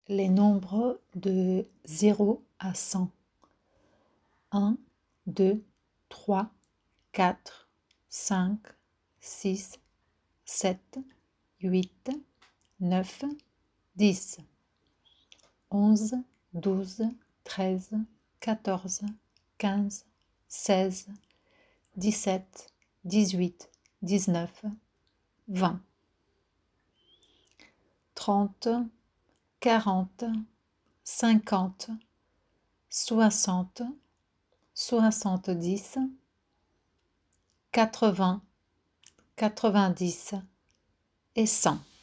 les nombres de 0 à 100. 1, 2, 3, 4, 5, 6, 7, 8, 9, 10, 11, 12, 13, 14, 15, 16, 17, 18, 19, 20, 30, 40, 50, 60, 70, 80, 90 et 100.